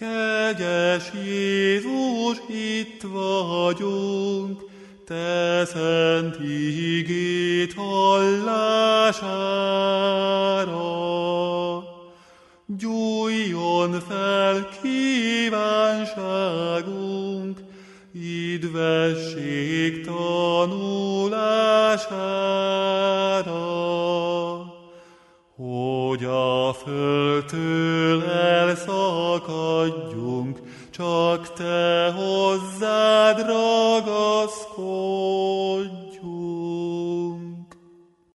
Kegyes Jézus, itt vagyunk, te szent igét hallására. Gyújjon fel kívánságunk, idvesség tanulására, hogy a földtől elszakadjunk, csak te hozzád ragaszkodjunk.